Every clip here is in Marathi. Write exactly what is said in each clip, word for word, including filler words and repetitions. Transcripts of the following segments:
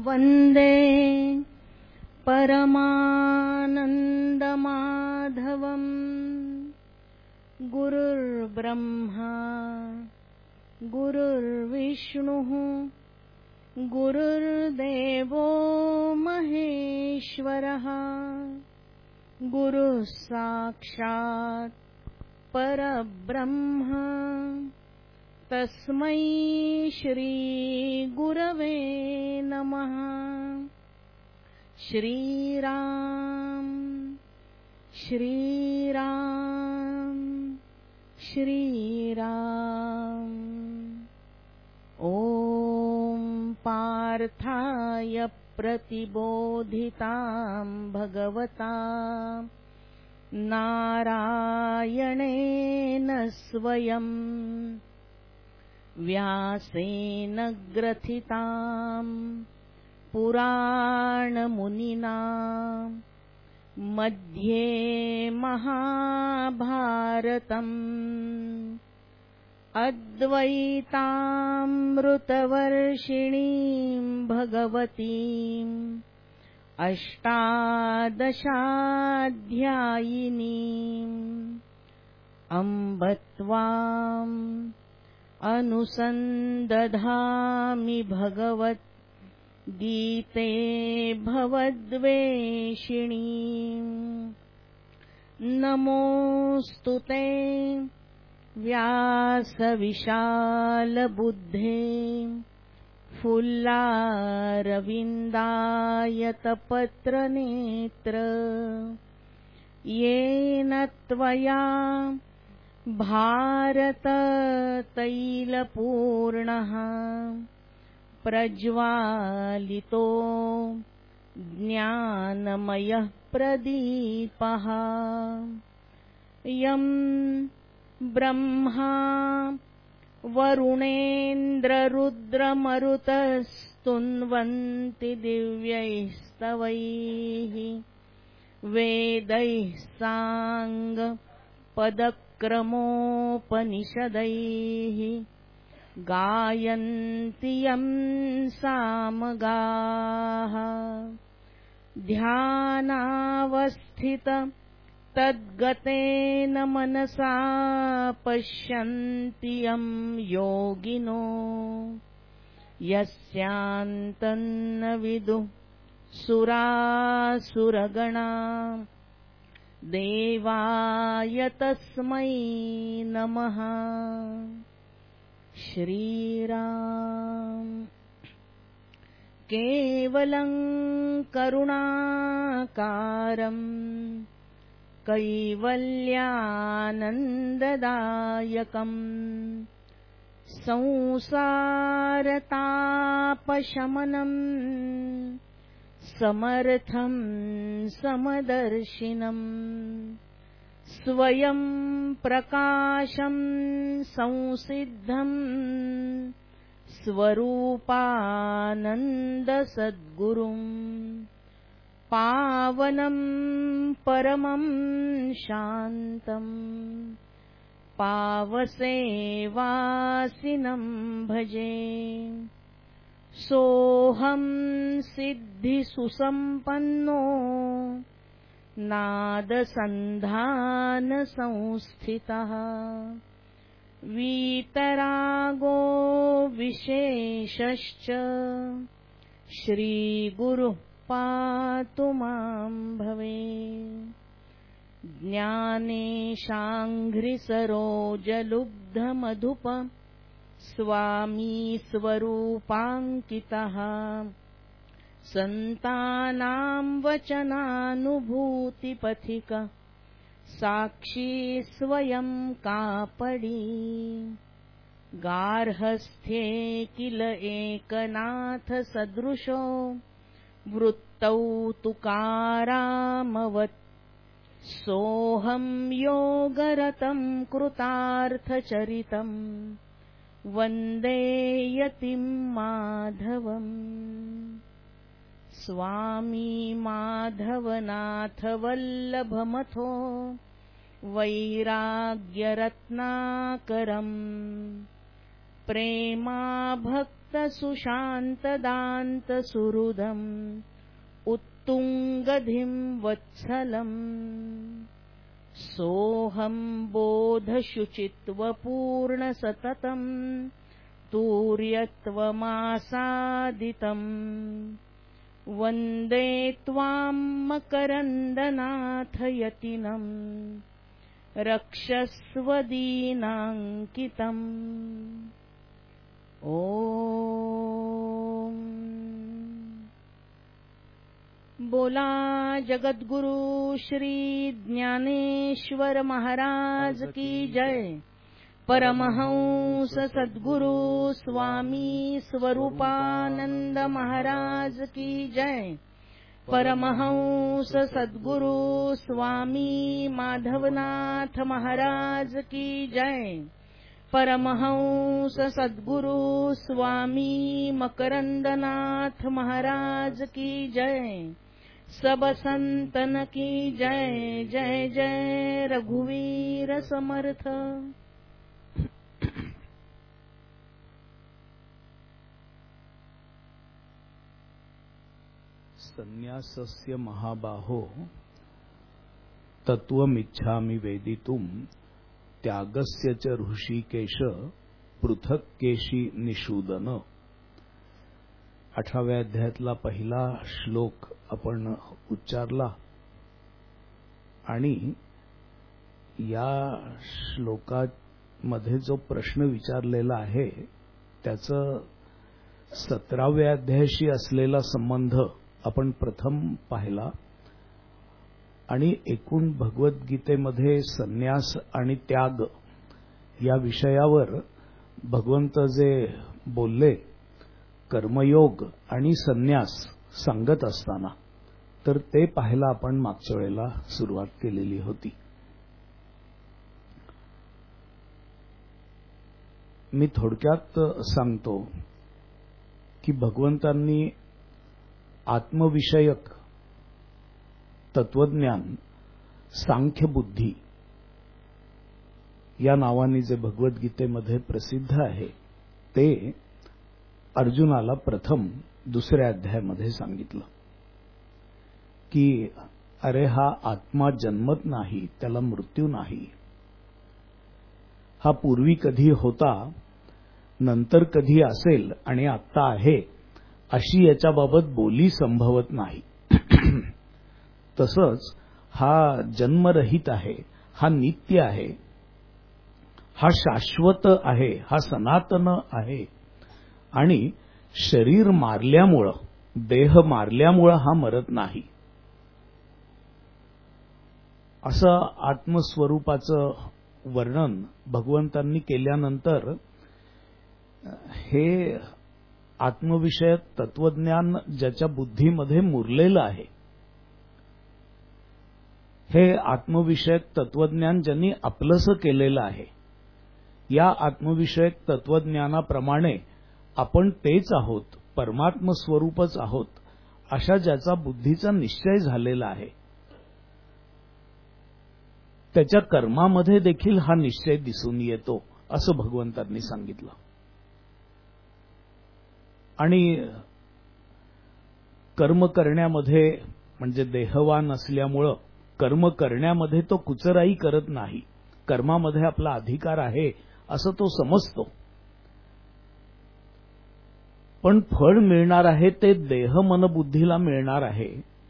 वन्दे परमानन्दमाधवम्। गुरुर्ब्रह्मा गुरुर्विष्णुः गुरुर्देवो महेश्वरः। गुरुः साक्षात् परब्रह्म। तस्मै श्री गुरवे नमः। श्रीराम श्रीराम श्रीराम। ॐ पार्थाय प्रतिबोधितां भगवता नारायणेन स्वयं व्यासेन ग्रथितां पुराणमुनिना मध्ये महाभारतम् अद्वैतामृतवर्षिणीं भगवतीम् अष्टादशाध्यायिनीम् अम्ब त्वाम् अनुसन्दधामि भगवद्गीते भवद्वेषिणीम्। नमोऽस्तु ते व्यासविशालबुद्धे फुल्लारविन्दायतपत्रनेत्र। येन त्वया भारततैलपूर्णः प्रज्वालितो ज्ञानमयः प्रदीपः। यं ब्रह्मा वरुणेन्द्ररुद्रमरुतस्तुन्वन्ति दिव्यैस्तवैः वेदैः साङ्गपदक्रमोपनिषदैः गायन्ति यं सामगाः। ध्यानावस्थित तद्गतेन मनसा पश्यन्ति यं योगिनो यस्यान्तन्न विदुः सुरासुरगणा। देवाय तस्मै नमः। श्रीराम। केवलं करुणाकारं कैवल्यानन्ददायकं संसारतापशमनं समर्थं समदर्शिनं। स्वयं प्रकाशं संसिद्धं स्वरूपानन्दसद्गुरुं। पावनं परमं शान्तं पावसेवासिनं भजे। सोऽहं सिद्धिसुसम्पन्नो नादसन्धानसंस्थितः। वीतरागो विशेषश्च श्रीगुरुः पातु मां भवे। ज्ञानेशाङ्घ्रिसरोजलुब्धमधुप स्वामी स्वरूपाङ्कितः। सन्तानां वचनानुभूतिपथिक साक्षी स्वयं कापडी। गार्हस्थ्ये किल एकनाथ सदृशो वृत्तौ तुकारामवत्। सोऽहं योगरतं कृतार्थचरितं वन्दे यतिं माधवम्। स्वामी माधवनाथ वल्लभमथो वैराग्यरत्नाकरम् प्रेमा भक्त सुशांत दांत सुहृदम उत्तुंगधिम वत्सलम सोहम बोध शुचित्व पूर्ण सततम तूर्यत्वमासादितम वंदे त्वां मकरंदनाथ यतिनम रक्षस्वदीनांकितम। ओम बोला जगद्गुरु श्री ज्ञानेश्वर महाराज की जय। परमहंस सद्गुरु स्वामी स्वरूपानंद महाराज की जय। परमहंस सद्गुरु स्वामी माधवनाथ महाराज की जय। परमहंस सद्गुरु स्वामी मकरंदनाथ महाराज की जय। सब संतन की जय। जय जय रघुवीर समर्थ। संन्यासस्य महाबाहो तत्वमिच्छामि वेदितुं त्यागस्य च ऋषिकेश पृथक केशी निषूदन। अठराव्या अध्यायातला पहिला श्लोक आपण उच्चारला आणि या श्लोकामध्ये जो प्रश्न विचारलेला आहे त्याचं सतराव्या अध्यायाशी असलेला संबंध आपण प्रथम पाहिला आणि एकूण भगवद्गीतेमध्ये संन्यास आणि त्याग या विषयावर भगवंत जे बोलले कर्मयोग आणि संन्यास सांगत असताना तर ते पाहायला आपण मागच्या वेळेला सुरुवात केलेली होती। मी थोडक्यात सांगतो की भगवंतांनी आत्मविषयक तत्वज्ञान सांख्यबुद्धी या नावाने जे भगवद्गीतेमध्ये प्रसिद्ध आहे ते अर्जुनाला प्रथम दुसऱ्या अध्यायामध्ये सांगितलं की अरे हा आत्मा जन्मत नाही, त्याला मृत्यू नाही, हा पूर्वी कधी होता, नंतर कधी असेल आणि आत्ता आहे अशी याच्याबाबत बोली संभवत नाही। तसंच हा जन्मरहित आहे, हा नित्य आहे, हा शाश्वत आहे, हा सनातन आहे आणि शरीर मारल्यामुळं देह मारल्यामुळं हा मरत नाही असं आत्मस्वरूपाचं वर्णन भगवंतांनी केल्यानंतर हे आत्मविषयक तत्वज्ञान ज्याच्या बुद्धीमध्ये मुरलेलं आहे, हे आत्मविषयक तत्वज्ञान ज्यांनी आपलंसं केलेलं आहे, या आत्मविषयक तत्वज्ञानाप्रमाणे आपण तेच आहोत, परमात्म स्वरूपच आहोत अशा ज्याचा बुद्धीचा निश्चय झालेला आहे त्याच्या कर्मामध्ये देखील हा निश्चय दिसून येतो असं भगवंतांनी सांगितलं। आणि कर्म करण्यामध्ये म्हणजे देहवान असल्यामुळं कर्म करण्यामध्ये तो कुचराई करत नाही, कर्मामध्ये आपला अधिकार आहे असं तो समजतो, पण फळ मिळणार आहे ते देह मनबुद्धीला मिळणार आहे।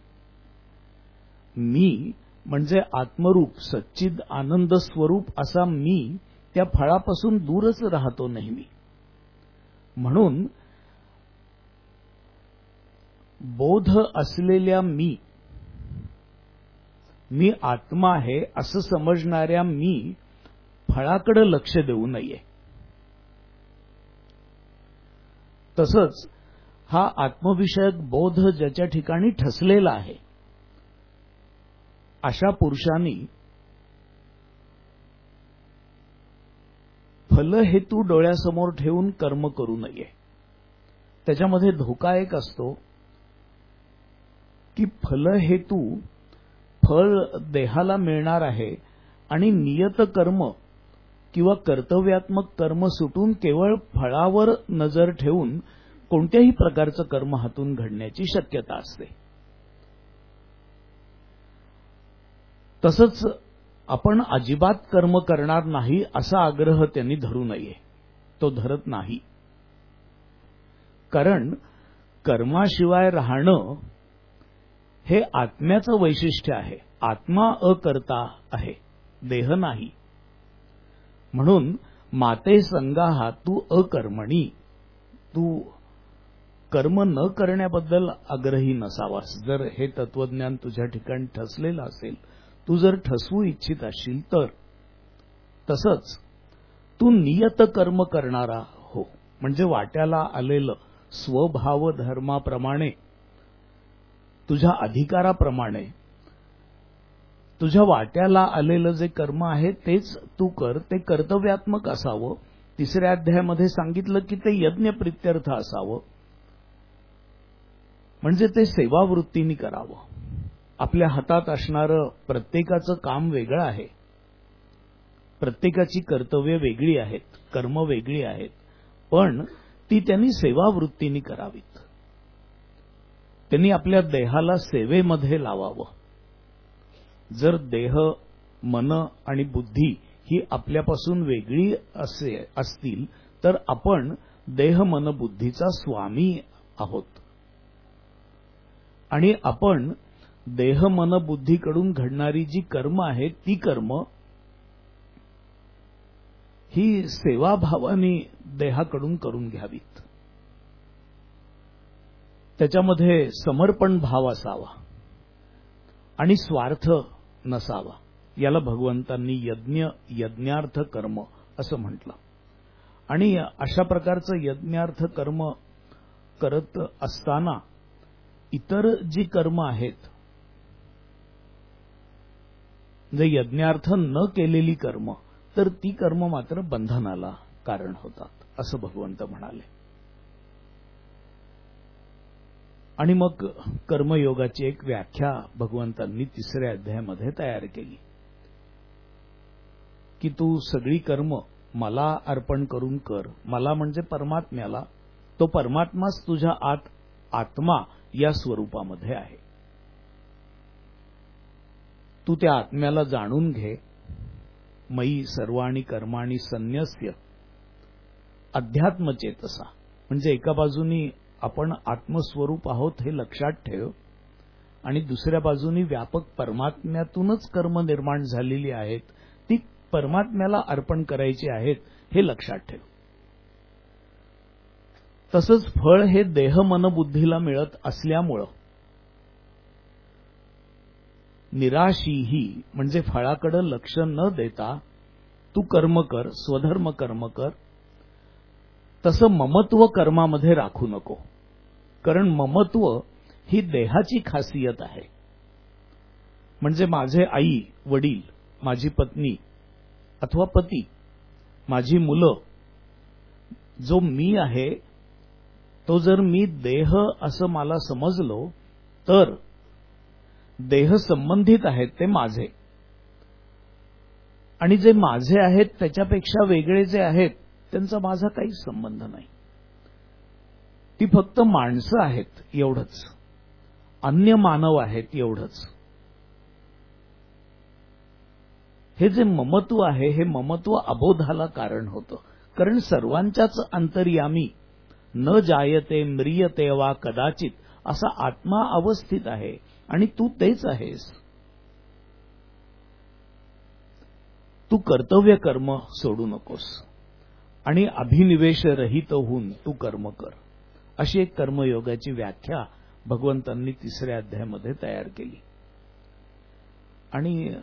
मी म्हणजे आत्मरूप सच्चिद आनंद स्वरूप असा मी त्या फळापासून दूरच राहतो नेहमी। म्हणून बोध असलेल्या मी मी आत्मा आहे असं समजणाऱ्या मी फळाकडे लक्ष देऊ नये। तसंच हा आत्मविषयक बोध ज्याच्या ठिकाणी ठसलेला आहे अशा पुरुषांनी फलहेतू डोळ्यासमोर ठेवून कर्म करू नये। त्याच्यामध्ये धोका एक असतो की फलहेतू फळ देहाला मिळणार आहे आणि नियत कर्म किंवा कर्तव्यात्मक कर्म सुटून केवळ फळावर नजर ठेवून कोणत्याही प्रकारचं कर्म हातून घडण्याची शक्यता असते. तसंच आपण अजिबात कर्म करणार नाही असा आग्रह त्यांनी धरू नये. तो धरत नाही. कारण कर्माशिवाय राहणं हे आत्म्याचं वैशिष्ट्य आहे. आत्मा अकर्ता आहे, देह नाही. म्हणून माते संगाहा तू अकर्मणी, तू कर्म न करण्याबद्दल आग्रही नसावास. जर हे तत्वज्ञान तुझ्या ठिकाणी ठसलेलं असेल, तू जर ठसवू इच्छित असशील तर. तसंच तू नियत कर्म करणारा हो, म्हणजे वाट्याला आलेलं स्वभाव धर्माप्रमाणे, तुझ्या अधिकाराप्रमाणे तुझ्या वाट्याला आलेलं जे कर्म आहे तेच तू कर. ते कर्तव्यात्मक असावं. तिसऱ्या अध्यायामध्ये सांगितलं की ते यज्ञप्रित्यर्थ असावं, म्हणजे ते सेवावृत्तीने करावं. आपल्या हातात असणारं प्रत्येकाचं काम वेगळं आहे. प्रत्येकाची कर्तव्य वेगळी आहेत, कर्म वेगळी आहेत, पण ती त्यांनी सेवावृत्तीने करावीत. त्यांनी आपल्या देहाला सेवेमध्ये लावावं. जर देह, मन आणि बुद्धी ही आपल्यापासून वेगळी असे असतील तर आपण देह मन बुद्धीचा स्वामी आहोत. आणि आपण देह मन बुद्धीकडून घडणारी जी कर्म आहेत ती कर्म ही सेवाभावाने देहाकडून करून घ्यावीत. त्याच्यामध्ये समर्पण भाव असावा आणि स्वार्थ नसावा. याला भगवंतांनी यज्ञ यज्ञार्थ कर्म असं म्हटलं. आणि अशा प्रकारचं यज्ञार्थ कर्म करत असताना इतर जी कर्म आहेत, जे यज्ञार्थ न केलेली कर्म, तर ती कर्म मात्र बंधनाला कारण होतात असं भगवंत म्हणाले. आणि मग कर्मयोगाची एक व्याख्या भगवंतांनी तिसऱ्या अध्यायामध्ये तयार केली की तू सगळी कर्म मला अर्पण करून कर. मला म्हणजे परमात्म्याला. तो परमात्माच तुझ्या आत आत्मा या स्वरूपामध्ये आहे. तू त्या आत्म्याला जाणून घे. मयी सर्वाणि कर्माणि संन्यस्य अध्यात्मचेतसा, म्हणजे एका बाजूनी आपण आत्मस्वरूप आहोत हे लक्षात ठेव, आणि दुसऱ्या बाजूनी व्यापक परमात्म्यातूनच कर्म निर्माण झालेली आहेत, ती परमात्म्याला अर्पण करायची आहेत हे लक्षात ठेव. तसंच फळ हे देह मन बुद्धीला मिळत असल्यामुळं निराशीही, म्हणजे फळाकडे लक्ष न देता तू कर्म कर, स्वधर्म कर्म कर. तसं ममत्व कर्मामध्ये राखू नको, कारण ममत्व ही देहाची खासियत आहे. म्हणजे माझे आई वडील, माझी पत्नी अथवा पती, माझी मुलं, जो मी आहे तो जर मी देह असं मला समजलो तर देह संबंधित आहेत ते माझे, आणि जे माझे आहेत त्याच्यापेक्षा वेगळे जे आहेत त्यांचा माझा काहीच संबंध नाही. ती फक्त माणसं आहेत एवढंच, अन्य मानव आहेत एवढंच. हे जे ममत्व आहे हे ममत्व अबोधाला कारण होतं. कारण सर्वांच्याच अंतर्यामी न जायते म्रियते वा कदाचित असा आत्मा अवस्थित आहे, आणि तू तेच आहेस. तू कर्तव्य कर्म सोडू नकोस आणि अभिनिवेश रहित होऊन तू कर्म कर. अशी एक कर्मयोगाची व्याख्या भगवंतांनी तिसऱ्या अध्यायामध्ये तयार केली. आणि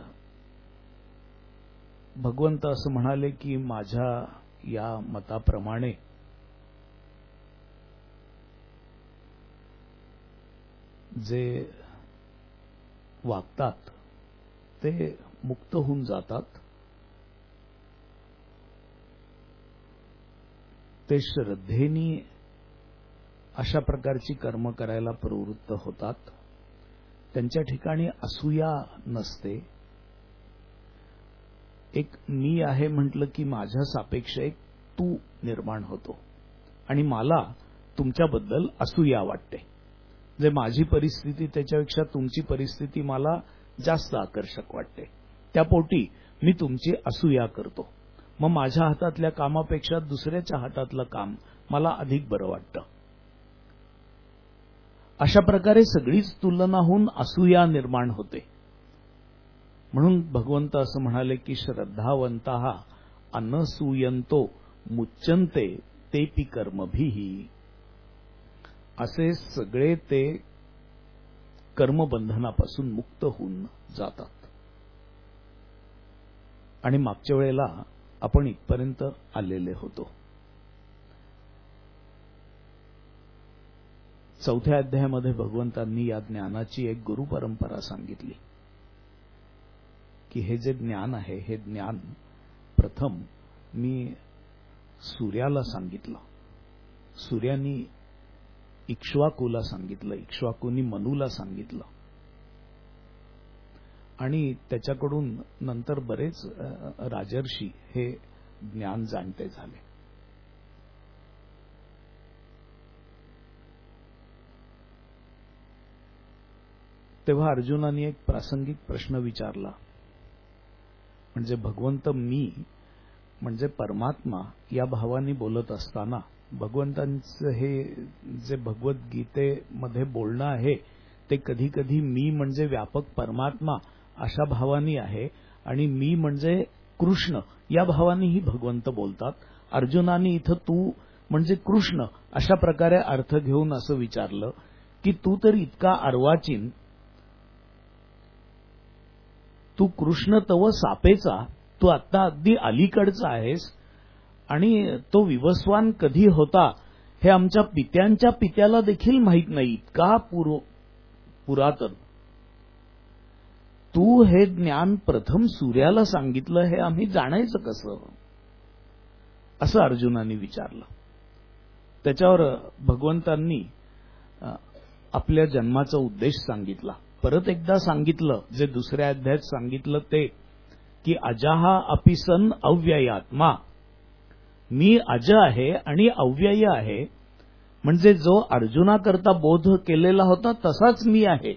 भगवंत असं म्हणाले की माझ्या या मताप्रमाणे जे वागतात ते मुक्त होऊन जातात, ते श्रद्धेने अशा प्रकारची कर्म करायला प्रवृत्त होतात. त्यांच्या ठिकाणी असूया नसते, एक मी आहे म्हटलं की माझ्या सापेक्ष एक तू निर्माण होतो आणि मला तुमच्याबद्दल असूया वाटते. जे माझी परिस्थिती त्याच्यापेक्षा तुमची परिस्थिती मला जास्त आकर्षक वाटते. त्यापोटी मी तुमची असूया करतो. मग माझ्या हातातल्या कामापेक्षा दुसऱ्याच्या हातातलं काम मला अधिक बरं वाटतं. अशा प्रकारे सगळीच तुलना होऊन असूया निर्माण होते. म्हणून भगवंत असं म्हणाले की श्रद्धावंतः अनसूयंतो मुच्यन्ते तेपि कर्मभिः. असे सगळे ते कर्मबंधनापासून मुक्त होऊन जातात. आणि मागच्या वेळेला आपण इथपर्यंत आलेले होतो. चौथ्या अध्यायामध्ये भगवंतांनी या ज्ञानाची एक गुरु परंपरा सांगितली की हे जे ज्ञान आहे हे ज्ञान प्रथम मी सूर्याला सांगितलं. सूर्यानी इक्ष्वाकूला सांगितलं, इक्ष्वाकूनी मनूला सांगितलं आणि त्याच्याकडून नंतर बरेच राजर्षी हे ज्ञान जाणते झाले. तेव्हा अर्जुनाने एक प्रासंगिक प्रश्न विचारला. म्हणजे भगवंत मी म्हणजे परमात्मा या भावाने बोलत असताना भगवंतांचं हे जे भगवद्गीतेमध्ये बोलणं आहे ते कधी कधी मी म्हणजे व्यापक परमात्मा अशा भावाने आहे आणि मी म्हणजे कृष्ण या भावानेही भगवंत बोलतात. अर्जुनाने इथं तू म्हणजे कृष्ण अशा प्रकारे अर्थ घेऊन असं विचारलं की तू तर इतका अर्वाचीन, तू कृष्ण तव सापेचा, तू आत्ता अगदी अलीकडचा आहेस आणि तो विवस्वान कधी होता हे आमच्या पित्यांच्या पित्याला देखील माहीत नाही, इतका पुरातन. तू हे ज्ञान प्रथम सूर्याला सांगितलं हे आम्ही जाणायचं कसं, असं अर्जुनाने विचारलं. त्याच्यावर भगवंतांनी आपल्या जन्माचा उद्देश सांगितला. परत एकदा सांगितलं जे दुसऱ्या अध्यायात सांगितलं ते की अजाहा अपि सन अव्ययात्मा. मी अज आहे आणि अव्यय आहे. म्हणजे जो अर्जुनाकरता बोध केलेला होता तसाच मी आहे.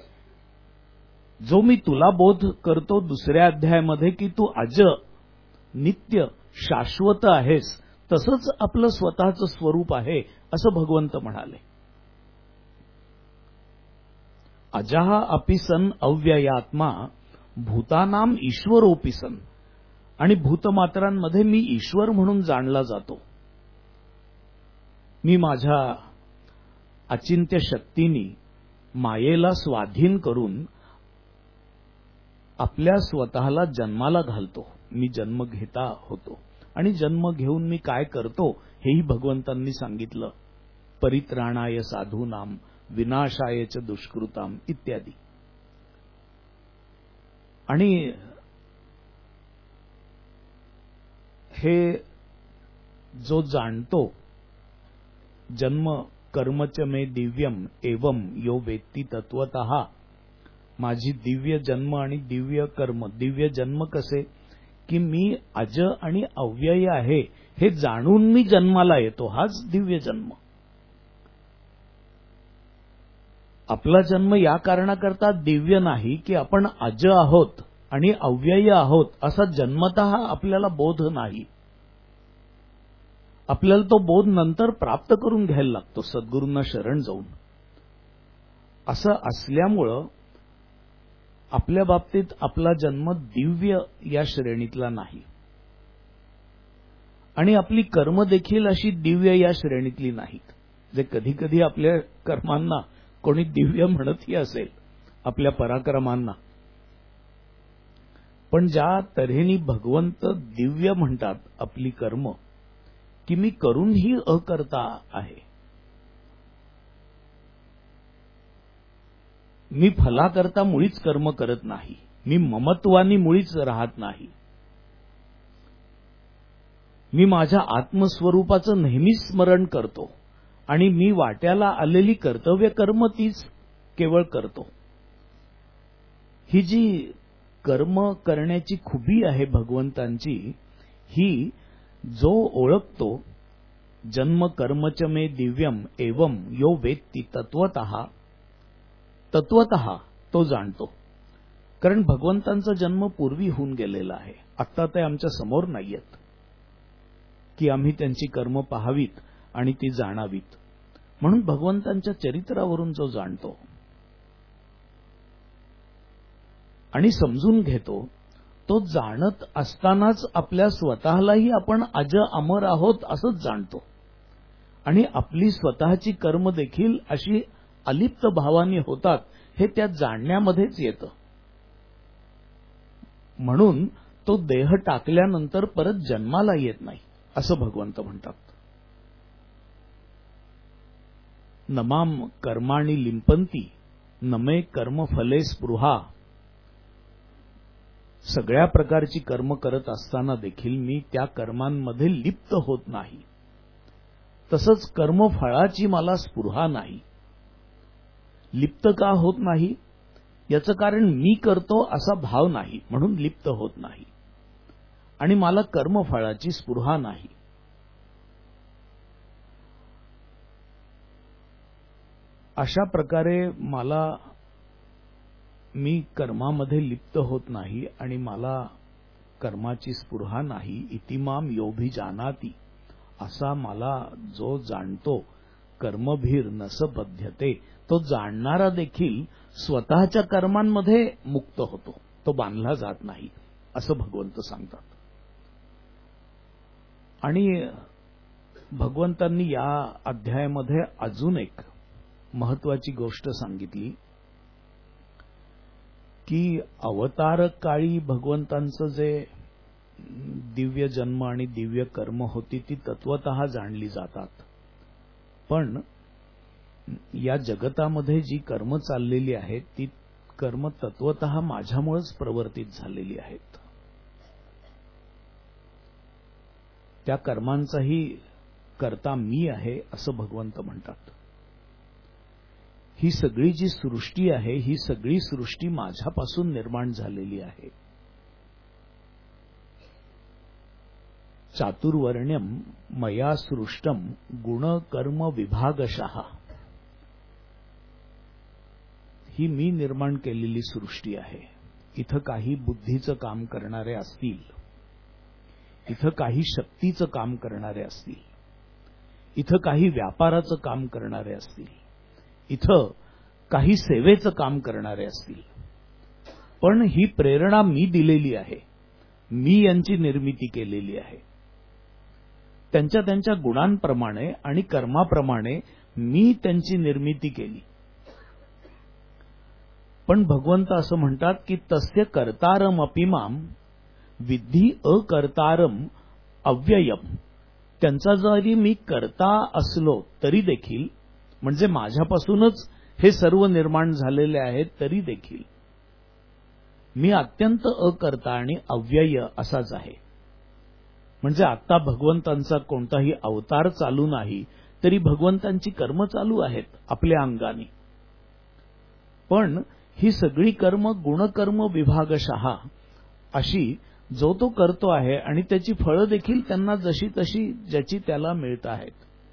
जो मी तुला बोध करतो दुसऱ्या अध्यायामध्ये की तू अज, नित्य, शाश्वत आहेस, तसंच आपलं स्वतःचं स्वरूप आहे असं भगवंत म्हणाले. अजाहा अपि सन अव्ययात्मा भूतानाम ईश्वरोपि सन. आणि भूतमात्रांमध्ये मी ईश्वर म्हणून जाणला जातो. मी माझ्या अचिंत्य शक्तीनी मायेला स्वाधीन करून आपल्या स्वतःला जन्माला घालतो. मी जन्म घेता होतो आणि जन्म घेऊन मी काय करतो हेही भगवंतांनी सांगितलं. परित्राणाय साधूनाम विनाशाय च दुष्कृताम इत्यादी. आणि हे जो जाणतो जन्म कर्मच मे दिव्यम एवं यो वेत्ती तत्वतः. माझी दिव्य जन्म आणि दिव्य कर्म. दिव्य जन्म कसे की मी अज आणि अव्यय आहे हे जाणून मी जन्माला येतो, हाच दिव्य जन्म. आपला जन्म या कारणाकरता दिव्य नाही की आपण अज आहोत आणि अव्यय आहोत असा जन्मतः आपल्याला बोध नाही. आपल्याला तो बोध नंतर प्राप्त करून घ्यायला लागतो सद्गुरूंना शरण जाऊन. असं असल्यामुळं आपल्या बाबतीत आपला जन्म दिव्य या श्रेणीतला नाही आणि आपली कर्म देखील अशी दिव्य या श्रेणीतली नाहीत. जे कधी कधी आपल्या कर्मांना कोणी दिव्य म्हणतही असेल, आपल्या पराक्रमांना, पण ज्या तऱ्हेने भगवंत दिव्य म्हणतात आपली कर्म की मी करूनही अकर्ता आहे. मी फलाकरता मुळीच कर्म करत नाही. मी ममत्वानी मुळीच राहत नाही. मी माझ्या आत्मस्वरूपाचं नेहमीच स्मरण करतो आणि मी वाट्याला आलेली कर्तव्य कर्म तीच केवळ करतो. ही जी कर्म करण्याची खुबी आहे भगवंतांची, ही जो ओळखतो, जन्म कर्मच मे दिव्यम एवं यो वेत्ती तत्वतः, तत्वतः तो जाणतो. कारण भगवंतांचा जन्म पूर्वी होऊन गेलेला आहे. आत्ता ते आमच्या समोर नाहीयेत की आम्ही त्यांची कर्म पाहावीत आणि ती जाणावीत. म्हणून भगवंतांच्या चरित्रावरून जो जाणतो आणि समजून घेतो, तो जाणत असतानाच आपल्या स्वतःलाही आपण अज अमर आहोत असंच जाणतो आणि आपली स्वतःची कर्म देखील अशी अलिप्त भावाने होतात हे त्या जाणण्यामध्येच येतं. म्हणून तो देह टाकल्यानंतर परत जन्माला येत नाही असं भगवंत म्हणतात. नमाम कर्माणि लिंपंती नमे कर्मफले स्पृहा. सगळ्या प्रकारची कर्म करत असताना देखील मी त्या कर्मांमध्ये लिप्त होत नाही. तसंच कर्मफळाची मला स्पृहा नाही. लिप्त का होत नाही? याचं कारण मी करतो असा भाव नाही, म्हणून लिप्त होत नाही. आणि मला कर्मफळाची स्पृहा नाही. अशा प्रकारे मला मी कर्मामध्ये लिप्त होत नाही आणि मला कर्माची स्पृहा नाही. इतिमाम योभिजानाति, असा मला जो जाणतो, कर्मभीर नस बध्यते, तो जाणणारा देखील स्वतःच्या कर्मांमध्ये मुक्त होतो, तो बांधला जात नाही असं भगवंत सांगतात. आणि भगवंतांनी या अध्यायामध्ये अजून एक महत्वाची गोष्ट सांगितली की अवतार काळी भगवंतांचं जे दिव्य जन्म आणि दिव्य कर्म होती ती तत्वतः जाणली जातात. पण या जगतामध्ये जी कर्म चाललेली आहेत ती कर्म तत्वतः माझ्यामुळेच प्रवर्तित झालेली आहेत. त्या कर्मांचाही कर्ता मी आहे असं भगवंत म्हणतात. ही सगळी जी सृष्टी आहे ही सगळी सृष्टी माझ्यापासून निर्माण झालेली आहे. चातुर्वर्ण्यम मया सृष्टम गुण कर्म विभागशः. ही मी निर्माण केलेली सृष्टी आहे. इथं काही बुद्धीचं काम करणारे असतील, इथं काही शक्तीचं काम करणारे असतील, इथं काही व्यापाराचं काम करणारे असतील, इथं काही सेवेचं काम करणारे असतील. पण ही प्रेरणा मी दिलेली आहे, मी यांची निर्मिती केलेली आहे. त्यांच्या त्यांच्या गुणांप्रमाणे आणि कर्माप्रमाणे मी त्यांची निर्मिती केली. पण भगवंत असं म्हणतात की तस्य कर्तारम अपिमाम विद्धी अकर्तारम अव्ययम. त्यांचा जरी मी कर्ता असलो तरी देखील, म्हणजे माझ्यापासूनच हे सर्व निर्माण झालेले आहेत तरी देखील मी अत्यंत अकर्ता आणि अव्यय असाच आहे. म्हणजे आता भगवंतांचा कोणताही अवतार चालू नाही तरी भगवंतांची कर्म चालू आहेत आपल्या अंगाने. पण ही सगळी कर्म गुणकर्म विभागशः अशी जो तो करतो आहे आणि त्याची फळं देखील त्यांना जशी तशी ज्याची त्याला मिळत आहेत.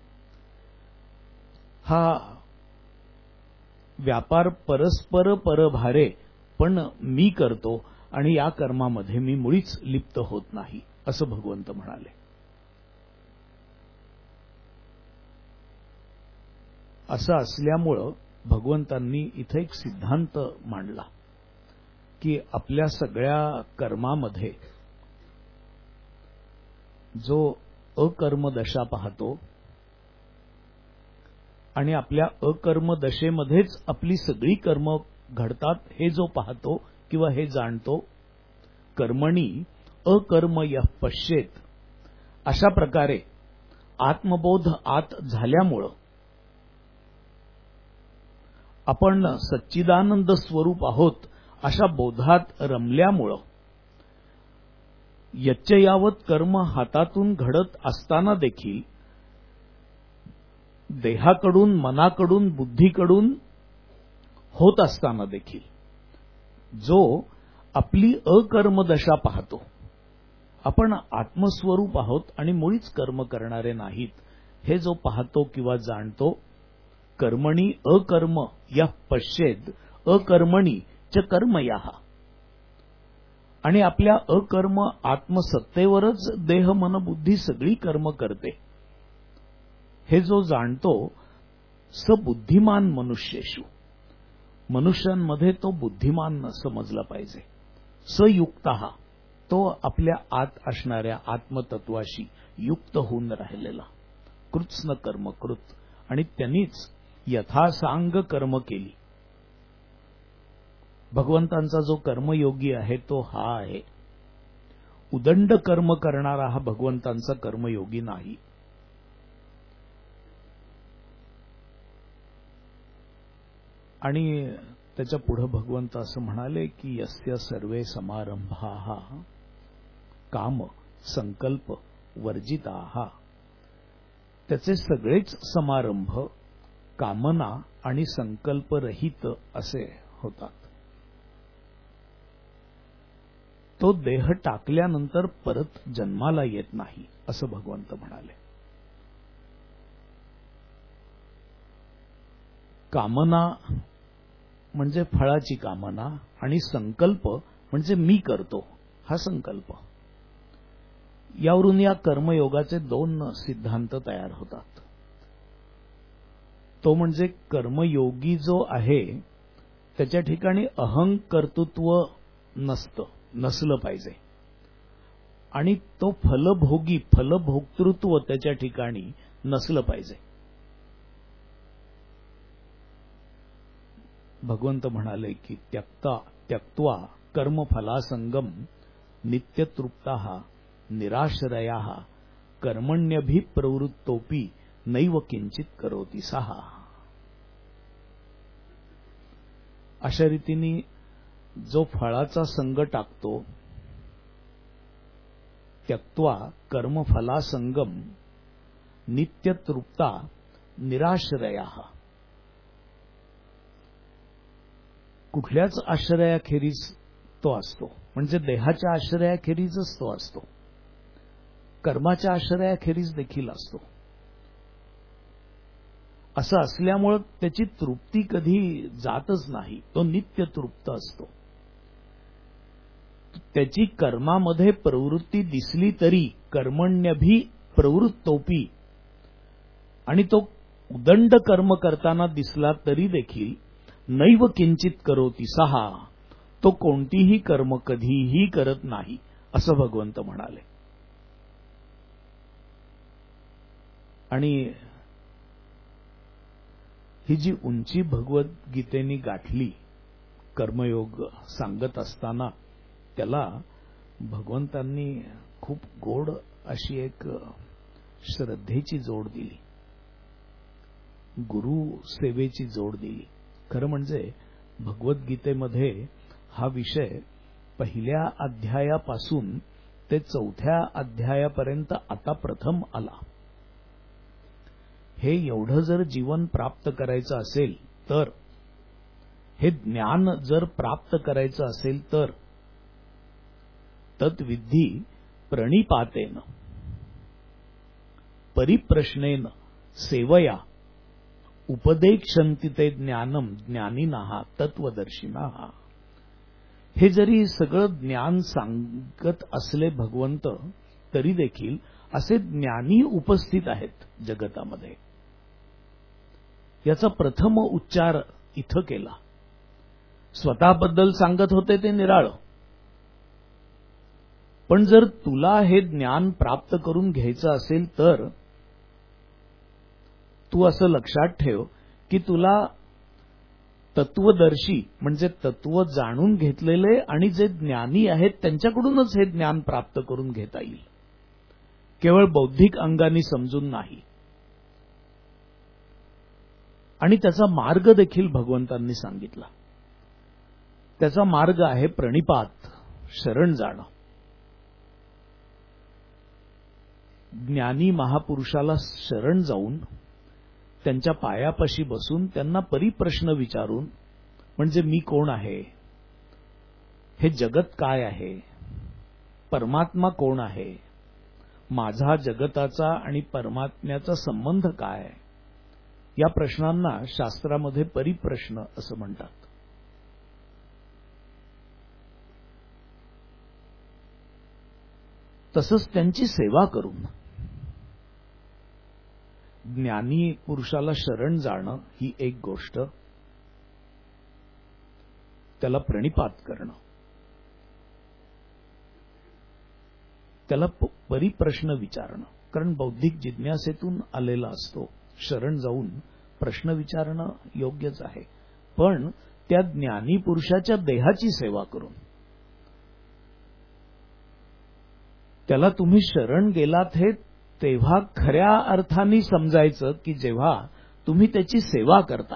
हा व्यापार परस्पर परभारे, पण मी करतो आणि या कर्मामध्ये मी मुळीच लिप्त होत नाही असं भगवंत म्हणाले. असं असल्यामुळं भगवंतांनी इथे एक सिद्धांत मांडला की आपल्या सगळ्या कर्मामध्ये जो अकर्मदशा पाहतो आणि आपल्या अकर्मदशेमध्येच आपली सगळी कर्म घडतात हे जो पाहतो किंवा हे जाणतो, कर्मणी अकर्म यः पश्येत, अशा प्रकारे आत्मबोध आत झाल्यामुळं, आपण सच्चिदानंद स्वरूप आहोत अशा बोधात रमल्यामुळं, यच्चयावत कर्म हातातून घडत असताना देखील देहाकडून, मनाकडून, बुद्धीकडून होत असताना देखील जो आपली अकर्मदशा पाहतो. आपण आत्मस्वरूप आहोत आणि मुळीच कर्म करणारे नाहीत हे जो पाहतो किंवा जाणतो, कर्मणी अकर्म या पश्येद अकर्मणी च कर्मयाः, आणि आपल्या अकर्म आत्मसत्तेवरच देह मन बुद्धी सगळी कर्म करते हे जो जाणतो, स बुद्धिमान मनुष्येषु, मनुष्यांमध्ये तो बुद्धिमान समजला पाहिजे. सयुक्तः, तो आपल्या आत असणाऱ्या आत्मतत्वाशी युक्त होऊन राहिलेला. कृत्स्न कर्म कृत, आणि त्यांनीच यथासांग कर्म केली. भगवंतांचा जो कर्मयोगी आहे तो हा आहे. उदंड कर्म करणारा हा भगवंतांचा कर्मयोगी नाही. आणि त्याच्या पुढे भगवंत असं म्हणाले की यस्य सर्वे समारंभाः काम संकल्प वर्जिताः, त्याचे सगळेच समारंभ कामना आणि संकल्परहित असे होतात. तो देह टाकल्यानंतर परत जन्माला येत नाही असं भगवंत म्हणाले. कामना म्हणजे फळाची कामना, आणि संकल्प म्हणजे मी करतो हा संकल्प. यावरून या कर्मयोगाचे दोन सिद्धांत तयार होतात. तो म्हणजे कर्मयोगी जो आहे त्याच्या ठिकाणी अहंकर्तृत्व नसतं, नसलं पाहिजे, आणि तो फलभोगी फलभोक्तृत्व त्याच्या ठिकाणी नसलं पाहिजे. भगवंत म्हणाले की त्यक्ता त्यक्त्वा कर्मफलासंगम नित्यतृप्ताः निराश्रयाः कर्मण्यभिप्रवृत्तोपि नैव किंचित करोति सः. अशा रीतीने जो फळाचा संग टाकतो, त्यक्त्वा कर्मफलासंगम नित्यतृप्ता निराश्रयाः, कुठल्याच आश्रयाखेरीज तो असतो, म्हणजे देहाच्या आश्रयाखेरीजच तो असतो, कर्माच्या आश्रयाखेरीज देखील असतो. असं असल्यामुळे त्याची तृप्ती कधी जातच नाही, तो नित्य तृप्त असतो. त्याची कर्मामध्ये प्रवृत्ती दिसली तरी कर्मण्यभी प्रवृत्तोपी, आणि तो उदंड कर्म करताना दिसला तरी देखील नैव किंचित करोति सहा, तो कोणतीही कर्म कधीही करत नाही असं भगवंत म्हणाले. आणि ही जी उंची भगवद्गीतेने गाठली कर्मयोग सांगत असताना, त्याला भगवंतांनी खूप गोड अशी एक श्रद्धेची जोड दिली, गुरु सेवेची जोड दिली. खरं म्हणजे भगवद्गीतेमध्ये हा विषय पहिल्या अध्यायापासून ते चौथ्या अध्यायापर्यंत आता प्रथम आला. हे एवढं जर जीवन प्राप्त करायचं असेल तर, हे ज्ञान जर प्राप्त करायचं असेल तर, तत्विधी प्रणिपातेन परिप्रश्नेन सेवया उपदेक्षन्ति ते ज्ञानम ज्ञानिनः तत्वदर्शिनः. हे जरी सगळं ज्ञान सांगत असले भगवंत, तरी देखील असे ज्ञानी उपस्थित आहेत जगतामध्ये. याचा प्रथम उच्चार इथं केला. स्वतःबद्दल सांगत होते ते निराळं, पण जर तुला हे ज्ञान प्राप्त करून घ्यायचं असेल तर तू असं लक्षात ठेव की तुला तत्वदर्शी म्हणजे तत्व जाणून घेतलेले आणि जे ज्ञानी आहेत त्यांच्याकडूनच हे ज्ञान प्राप्त करून घेता येईल, केवळ बौद्धिक अंगाने समजून नाही. आणि त्याचा मार्ग देखील भगवंतांनी सांगितला. त्याचा मार्ग आहे प्रणिपात, शरण जाणं. ज्ञानी महापुरुषाला शरण जाऊन त्यांच्या पायापाशी बसून त्यांना परिप्रश्न विचारून, म्हणजे मी कोण आहे हे जगत काय आहे, परमात्मा कोण आहे, माझा जगताचा आणि परमात्म्याचा संबंध काय, या प्रश्नांना शास्त्रामध्ये परिप्रश्न असं म्हणतात. तसंच त्यांची सेवा करून ज्ञानी पुरुषाला शरण जाणं ही एक गोष्ट, त्याला प्रणिपात करणं, त्याला परिप्रश्न विचारणं, कारण बौद्धिक जिज्ञासेतून आलेला असतो. शरण जाऊन प्रश्न विचारणं योग्यच आहे, पण त्या ज्ञानी पुरुषाच्या देहाची सेवा करून. त्याला तुम्ही शरण गेलात हे तेव्हा खऱ्या अर्थाने समजायचं की जेव्हा तुम्ही त्याची सेवा करता,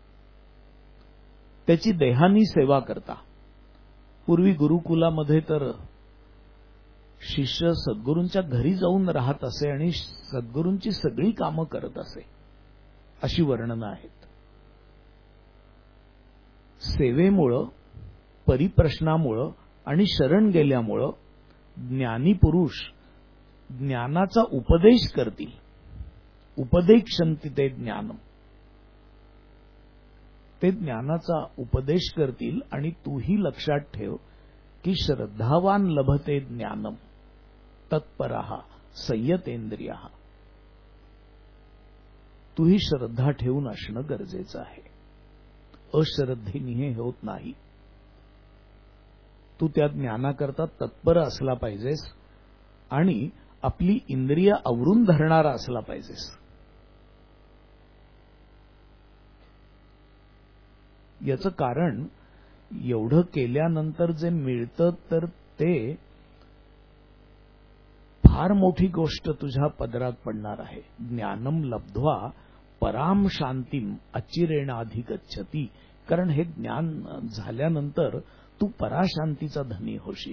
त्याची देहानी सेवा करता. पूर्वी गुरुकुलामध्ये तर शिष्य सद्गुरूंच्या घरी जाऊन राहत असे आणि सद्गुरूंची सगळी कामं करत असे, अशी वर्णनं आहेत. सेवेमुळं, परिप्रश्नामुळं आणि शरण गेल्यामुळं ज्ञानी पुरुष ज्ञानाचा उपदेश करतील. उपदेक्षन्ति ते ज्ञानम, ते ज्ञानाचा उपदेश करतील. आणि तूही लक्षात ठेव की श्रद्धावान लभते ज्ञानम तत्परः संयतेंद्रियः. तूही श्रद्धा ठेवून असणं गरजेचं आहे. अश्रद्धेने हे होत नाही. तू त्या ज्ञानाकरता तत्पर असला पाहिजेस आणि आपली इंद्रिय आवरून धरणारा असला पाहिजेस. याचं कारण एवढं केल्यानंतर जे मिळतं तर ते फार मोठी गोष्ट तुझ्या पदरात पडणार आहे. ज्ञानम लब्ध्वा पराम शांतीम अचिरेणाधिगच्छति. कारण हे ज्ञान झाल्यानंतर तू पराशांतीचा धनी होशील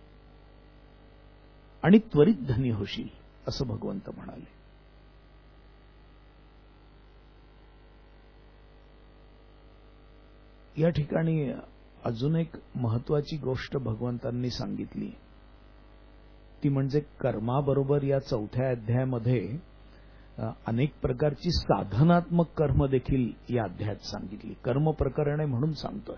आणि त्वरित धनी होशील, असं भगवंत म्हणाले. या ठिकाणी अजून एक महत्वाची गोष्ट भगवंतांनी सांगितली, ती म्हणजे कर्माबरोबर या चौथ्या अध्यायामध्ये अनेक प्रकारची साधनात्मक कर्म देखील या अध्यायात सांगितली. कर्म प्रकरणे म्हणून सांगतोय.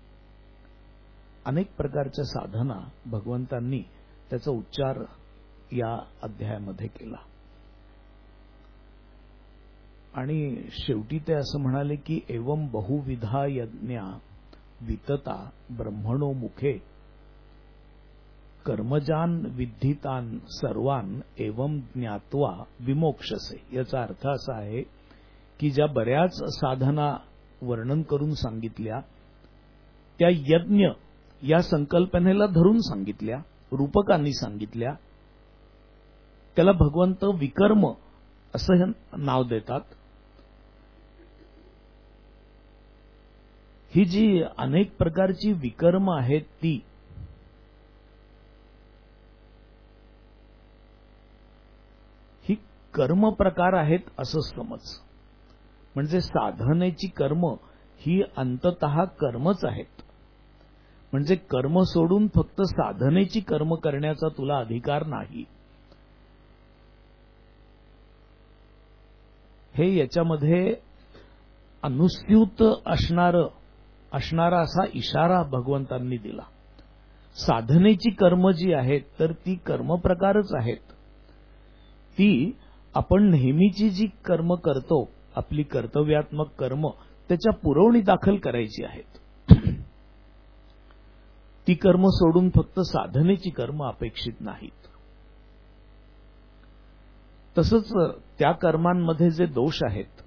अनेक प्रकारच्या साधना भगवंतांनी त्याचा उच्चार या अध्यायामध्ये केला. आणि शेवटी ते असं म्हणाले की एवं बहुविधा यज्ञा वितता ब्रह्मणो मुखे कर्मजान विद्धितान सर्वान एवं ज्ञात्वा विमोक्षसे. याचा अर्थ असा आहे की ज्या बऱ्याच साधना वर्णन करून सांगितल्या त्या यज्ञ या संकल्पनेला धरून सांगितल्या, रूपकांनी सांगितल्या. त्याला भगवंत विकर्म असं नाव देतात. ही जी अनेक प्रकारची विकर्म आहेत ती ही कर्म प्रकार आहेत असं समज. म्हणजे साधनेची कर्म ही अंततः कर्मच आहेत. म्हणजे कर्म सोडून फक्त साधनेची कर्म करण्याचा तुला अधिकार नाही. हे याच्यामध्ये अनुस्यूत असणारं असणारा असा इशारा भगवंतांनी दिला. साधनेची कर्म जी आहेत तर ती कर्म प्रकारच आहेत. ती आपण नेहमीची जी कर्म करतो, आपली कर्तव्यात्मक कर्म, त्याच्या पुरवणी दाखल करायची आहेत. ती कर्म सोडून फक्त साधनेची कर्म अपेक्षित नाहीत. तसंच त्या कर्मांमध्ये जे दोष आहेत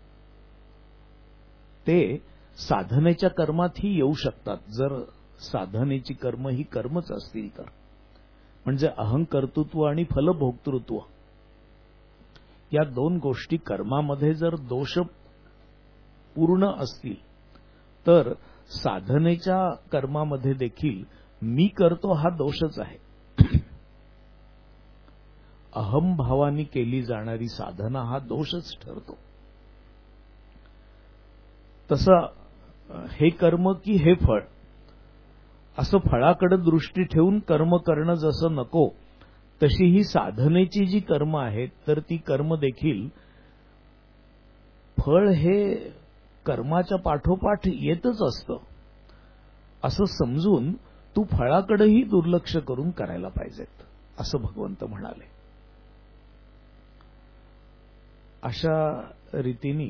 ते साधनेच्या कर्मातही येऊ शकतात, जर साधनेची कर्म ही कर्मच असतील तर. म्हणजे अहंकर्तृत्व आणि फलभोक्तृत्व या दोन गोष्टी कर्मामध्ये जर दोष पूर्ण असतील तर साधनेच्या कर्मामध्ये देखील मी करतो हा दोषच आहे. अहंभावानी केली जाणारी साधना हा दोषच ठरतो. तसं हे कर्म की हे फळ असं फळाकडे दृष्टी ठेवून कर्म करणं जसं नको, तशी ही साधनेची जी कर्म आहेत तर ती कर्म देखील फळ हे कर्माच्या पाठोपाठ येतच असतं असं समजून तू फळाकडेही दुर्लक्ष करून करायला पाहिजेत असं भगवंत म्हणाले. अशा रीतीने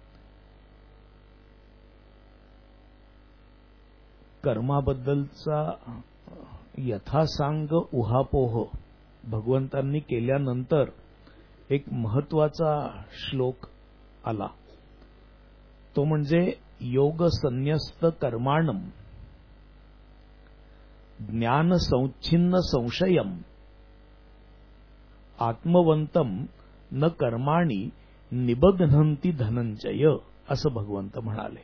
कर्माबद्दलचा यथासांग उहापोह भगवंतांनी केल्यानंतर एक महत्वाचा श्लोक आला, तो म्हणजे योग संन्यस्त कर्माणम ज्ञान संच्छिन्न संशयम आत्मवंतम न कर्माणी निबध्नन्ति धनंजय, असं भगवंत म्हणाले.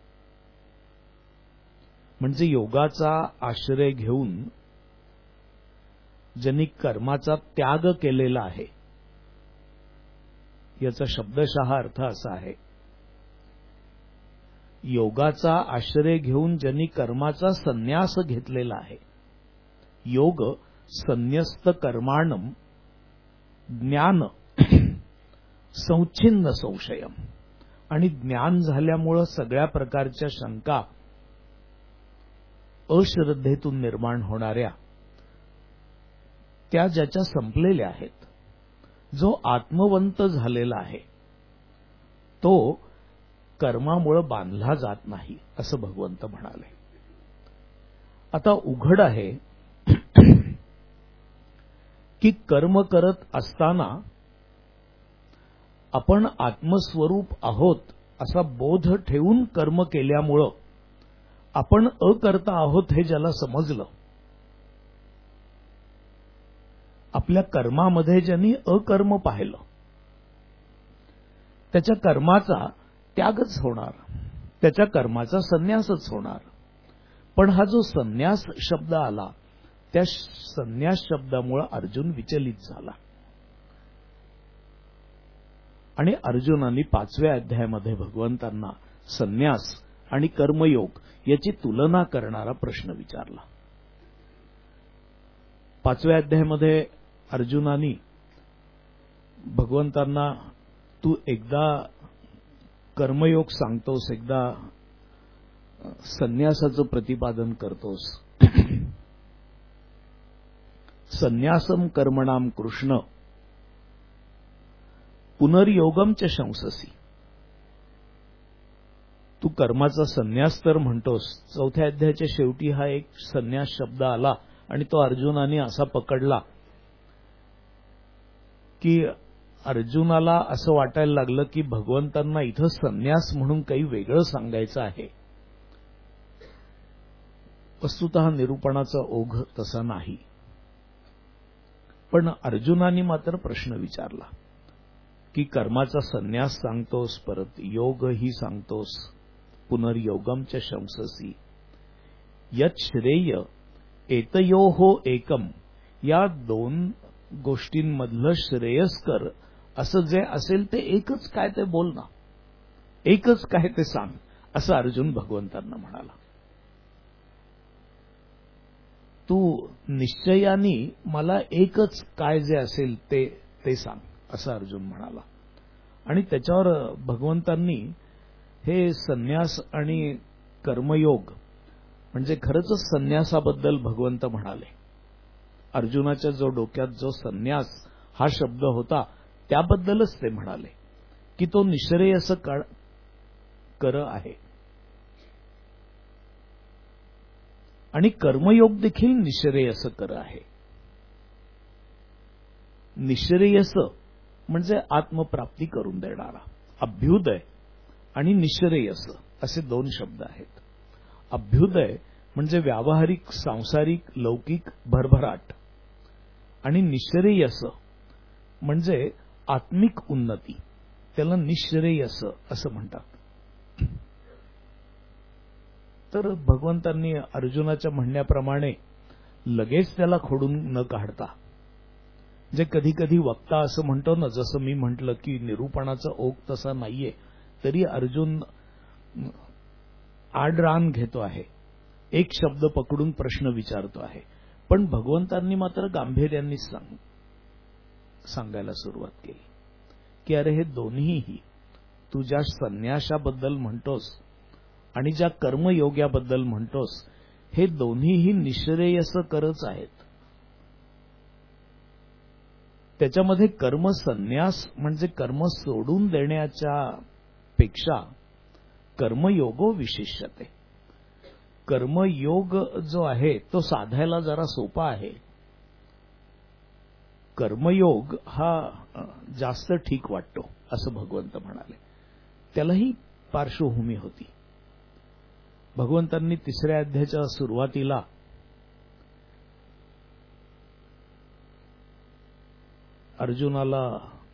म्हणजे योगाचा आश्रय घेऊन ज्यांनी कर्माचा त्याग केलेला आहे, याचा शब्दशः अर्थ असा आहे, योगाचा आश्रय घेऊन ज्यांनी कर्माचा संन्यास घेतलेला आहे. योग संन्यस्त कर्माणम ज्ञान संच्छिन्न संशयम, आणि ज्ञान झाल्यामुळं सगळ्या प्रकारच्या शंका अश्रद्धेतून निर्माण होणाऱ्या त्या ज्याच्या संपलेल्या आहेत. जो आत्मवंत झालेला आहे तो कर्मामुळे बांधला जात नाही असं भगवंत म्हणाले. आता उघड आहे की कर्म करत असताना आपण आत्मस्वरूप आहोत असा बोध ठेवून कर्म केल्यामुळं आपण अकर्ता आहोत हे ज्याला समजलं, आपल्या कर्मामध्ये ज्यांनी अकर्म पाहिलं, त्याच्या कर्माचा त्यागच होणार, त्याच्या कर्माचा संन्यासच होणार. पण हा जो संन्यास शब्द आला, त्या संन्यास शब्दामुळे अर्जुन विचलित झाला आणि अर्जुनांनी पाचव्या अध्यायामध्ये भगवंतांना संन्यास आणि कर्मयोग याची तुलना करणारा प्रश्न विचारला. पाचव्या अध्यायामध्ये अर्जुनांनी भगवंतांना तू एकदा कर्मयोग सांगतोस, एकदा संन्यासाचं प्रतिपादन करतोस, संन्यासम कर्मणाम कृष्ण पुनर्योगम च शंससी. तू कर्माचा संन्यास तर म्हणतोस, चौथ्या अध्यायाच्या शेवटी हा एक संन्यास शब्द आला आणि तो अर्जुनाने असा पकडला की अर्जुनाला असं वाटायला लागलं की भगवंतांना इथं संन्यास म्हणून काही वेगळं सांगायचं आहे. वस्तुतः निरूपणाचा ओघ तसा नाही, पण अर्जुनाने मात्र प्रश्न विचारला की कर्माचा संन्यास सांगतोस, परत योगही सांगतोस, पुनर्योगम च शंससी यत् श्रेय एतयोः एकम, या दोन गोष्टींमधलं श्रेयस्कर असं जे असेल ते एकच काय ते बोल ना, एकच काय ते सांग, असं अर्जुन भगवंतांना म्हणाला. तू निश्चयाने मला एकच काय जे असेल ते ते सांग, असं अर्जुन म्हणाला. आणि त्याच्यावर भगवंतांनी हे संन्यास आणि कर्मयोग म्हणजे खरंच संन्यासाबद्दल भगवंत म्हणाले. अर्जुनाच्या जो डोक्यात जो संन्यास हा शब्द होता त्याबद्दलच ते म्हणाले की तो निश्रेयस कर आहे. आणि कर्मयोग देखील निश्रेयस कर आहे. निश्रेयस म्हणजे आत्मप्राप्ती करून देणारा, अभ्युदय आणि निश्रेयस असे दोन शब्द आहेत. अभ्युदय म्हणजे व्यावहारिक, सांसारिक, लौकिक भरभराट, आणि निश्रेयस म्हणजे आत्मिक उन्नती, त्याला निश्रेयस असं म्हणतात. तर भगवंतांनी अर्जुनाच्या म्हणण्याप्रमाणे लगेच त्याला खोडून न काढता, जे कधी कधी वक्ता असं म्हणतो ना, जसं मी म्हटलं की निरूपणाचा ओघ तसा नाहीये, तरी अर्जुन आडरान घेतो आहे एक शब्द पकडून प्रश्न विचारतो आहे. पण भगवंतांनी मात्र गांभीर्याने सांग सांगायला सुरुवात केली की अरे हे दोन्हीही तू ज्या संन्यासाबद्दल म्हणतोस आणि ज्या कर्मयोग्याबद्दल म्हणतोस हे दोन्हीही निःश्रेयसकरच आहेत. त्याच्यामध्ये कर्म संन्यास म्हणजे कर्म सोडून देण्याच्या पेक्षा कर्मयोगो विशिष्यते. कर्मयोग जो आहे तो साधायला जरा सोपा आहे. कर्मयोग हा जास्त ठीक वाटतो असं भगवंत म्हणाले. त्यालाही पार्श्वभूमी होती. भगवंतांनी तिसऱ्या अध्यायाच्या सुरुवातीला अर्जुनाला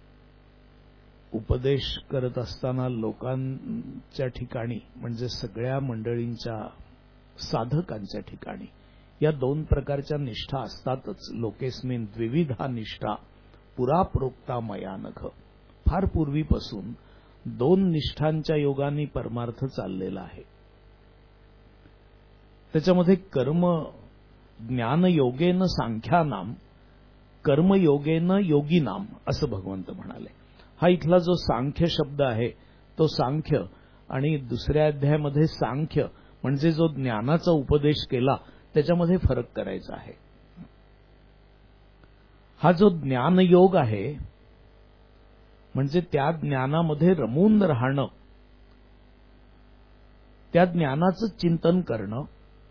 उपदेश करत असताना लोकांच्या ठिकाणी म्हणजे सगळ्या मंडळींच्या साधकांच्या ठिकाणी या दोन प्रकारच्या निष्ठा असतातच. लोकेस्मिन द्विविधा निष्ठा पुरा प्रोक्ता मया नघ. फार पूर्वीपासून दोन निष्ठांच्या योगाने परमार्थ चाललेला आहे. त्याच्यामध्ये कर्म ज्ञानयोगेन सांख्यानाम कर्मयोगेन योगिनाम असं भगवंत म्हणाले. हा इथला जो सांख्य शब्द आहे तो सांख्य आणि दुसऱ्या अध्यायामध्ये सांख्य म्हणजे जो ज्ञानाचा उपदेश केला त्याच्यामध्ये फरक करायचा आहे. हा जो ज्ञानयोग आहे म्हणजे त्या ज्ञानामध्ये रमून राहणं, त्या ज्ञानाचं चिंतन करणं,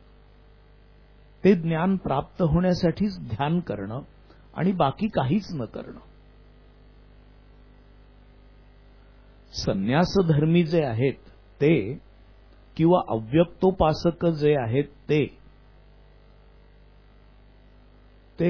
ते ज्ञान प्राप्त होण्यासाठीच ध्यान करणं आणि बाकी काहीच न करणं. संन्यासधर्मी जे आहेत ते किंवा अव्यक्तोपासक जे आहेत ते ते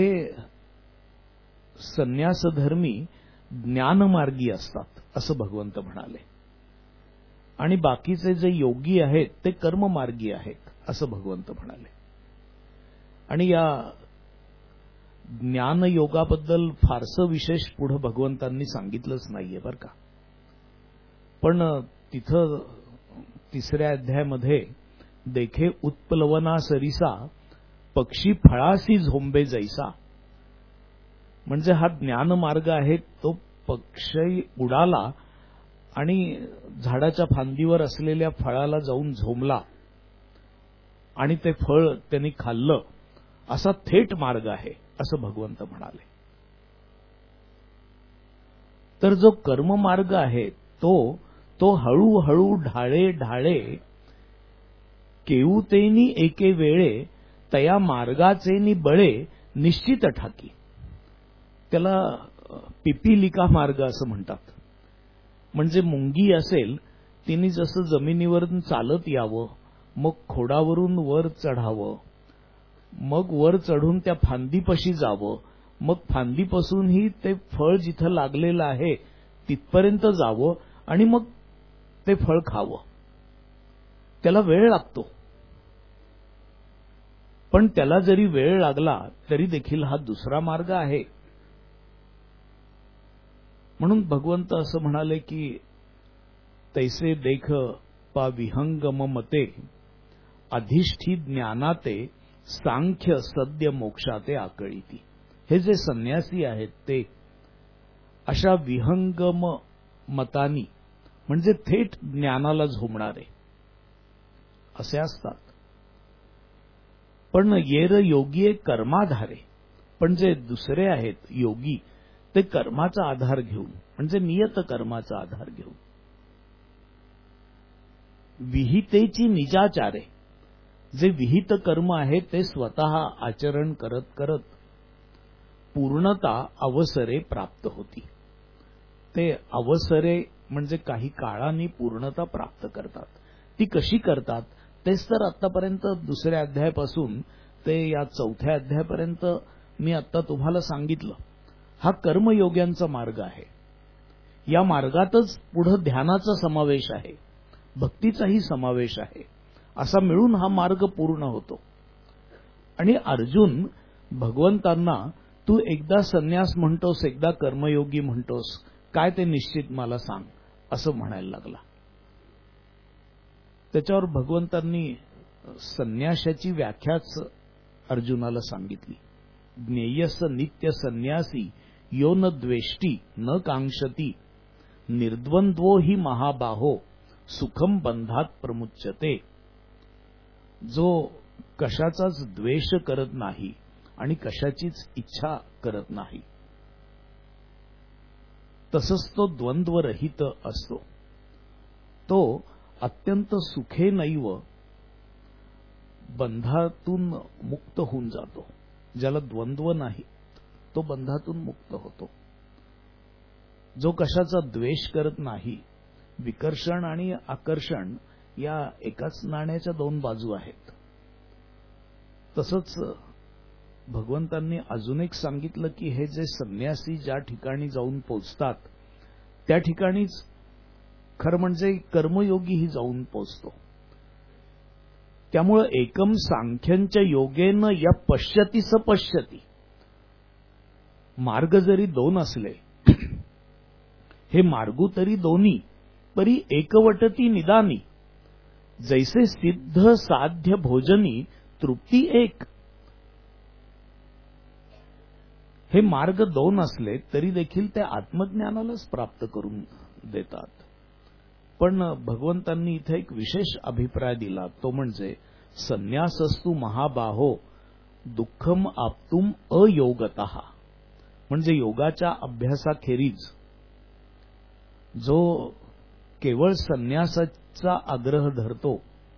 संन्यासधर्मी ज्ञानमार्गी असतात असं भगवंत म्हणाले. आणि बाकीचे जे योगी आहेत ते कर्ममार्गी आहेत असं भगवंत म्हणाले. आणि या ज्ञानयोगाबद्दल फारसं विशेष पुढे भगवंतांनी सांगितलंच नाहीये बरं का. पण तिथं तिसऱ्या अध्यायामध्ये देखे उत्प्लवना सरिसा पक्षी फळासी झोंबे जैसा म्हणजे हा ज्ञानमार्ग आहे. तो पक्षी उडाला आणि झाडाच्या फांदीवर असलेल्या फळाला जाऊन झोंबला आणि ते फळ त्यांनी खाल्लं असा थेट मार्ग आहे असं भगवंत म्हणाले. तर जो कर्ममार्ग आहे तो तो हळूहळू ढाळे ढाळे केऊतेनी एके वेळे तया मार्गाचेनी बळे निश्चित ठाकी. त्याला पिपीलिका मार्ग असं म्हणतात. म्हणजे मुंगी असेल तिने जसं जमिनीवरून चालत यावं, मग खोडावरून वर चढावं, मग वर चढून त्या फांदीपाशी जावं, मग फांदीपासूनही ते फळ जिथं लागलेलं आहे तिथपर्यंत जावं आणि मग ते फळ खावं. त्याला वेळ लागतो. पण त्याला जरी वेळ लागला तरी देखील हा दुसरा मार्ग आहे. म्हणून भगवंत असं म्हणाले की तैसे देख पा विहंगम मते अधिष्ठी ज्ञानाते सांख्य सद्य मोक्षाते आकळीती. हे जे संन्यासी आहेत ते अशा विहंगम मतानी म्हणजे थेट ज्ञानाला झोमणारे असे असतात. पण येर योगी कर्माधारे. पण जे दुसरे आहेत योगी ते कर्माचा आधार घेऊन म्हणजे नियत कर्माचा आधार घेऊन विहितेची निजाचारे. जे विहित कर्म आहे ते स्वतः आचरण करत करत पूर्णता अवसरे प्राप्त होती. ते अवसरे म्हणजे काही काळाने पूर्णता प्राप्त करतात. ती कशी करतात तेच तर आतापर्यंत दुसऱ्या अध्यायापासून ते या चौथ्या अध्यायापर्यंत मी आता तुम्हाला सांगितलं. हा कर्मयोग्यांचा मार्ग आहे. या मार्गातच पुढे ध्यानाचा समावेश आहे, भक्तीचाही समावेश आहे. असा मिळून हा मार्ग पूर्ण होतो. आणि अर्जुन भगवंतांना तू एकदा संन्यास म्हणतोस, एकदा कर्मयोगी म्हणतोस, काय ते निश्चित मला सांग असं म्हणायला लागला. त्याच्यावर भगवंतांनी संन्याशाची व्याख्याच अर्जुनाला सांगितली. ज्ञेयस नित्य संन्यासी यो न द्वेष्टी न कांक्षती निर्द्वंद्वो हि महाबाहो सुखम बंधात प्रमुच्यते. जो कशाचाच द्वेष करत नाही आणि कशाचीच इच्छा करत नाही, तसंच तो द्वंद्वरहित असतो. तो अत्यंत सुखेनैव बंधातून मुक्त होऊन जातो. ज्याला द्वंद्व नाही तो बंधातून मुक्त होतो. जो कशाचा द्वेष करत नाही. विकर्षण आणि आकर्षण या एकाच नाण्याच्या दोन बाजू आहेत. तसंच भगवंतांनी अजून एक सांगितलं की हे जे संन्यासी ज्या ठिकाणी जाऊन पोचतात त्या ठिकाणीच खरं म्हणजे कर्मयोगीही जाऊन पोचतो. त्यामुळं एकम सांख्यंच योगेन य पश्यती स पश्यती. मार्ग जरी दोन असले, हे मार्गू तरी दोन्ही परी एकवटती निदानी. जैसे सिद्ध साध्य भोजनी तृप्ती एक. हे मार्ग दोन असले तरी देखील ते आत्मज्ञानालाच प्राप्त करून देतात. पण भगवंतांनी इथे एक विशेष अभिप्राय दिला, तो म्हणजे संन्यासस्तु महाबाहो दुःखम आप्तुम अयोगतः. म्हणजे योगाच्या अभ्यासाखेरीज जो केवळ संन्यासाचा आग्रह धरतो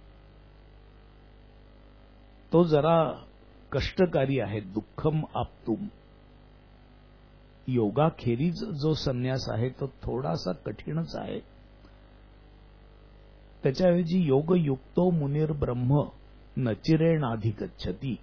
तो जरा कष्टकारी आहे. दुःखम आप्तुम. योगाखेरीज जो संन्यास आहे तो थोडासा कठीणच आहे. त्याच्याऐवजी योगयुक्तो मुनिर ब्रह्म नचिरेणाधिगच्छति.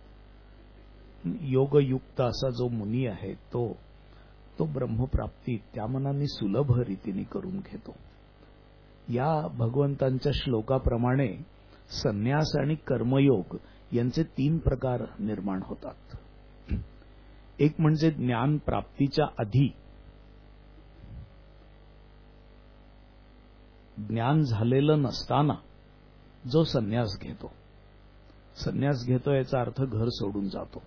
योगयुक्त असा जो मुनी आहे तो तो ब्रह्मप्राप्ती त्या मनाने सुलभ रीतीने करून घेतो. या भगवंतांच्या श्लोकाप्रमाणे संन्यास आणि कर्मयोग यांचे तीन प्रकार निर्माण होतात. एक म्हणजे ज्ञान प्राप्तीच्या आधी. ज्ञान झालेलं नसताना जो संन्यास घेतो. संन्यास घेतो याचा अर्थ घर सोडून जातो,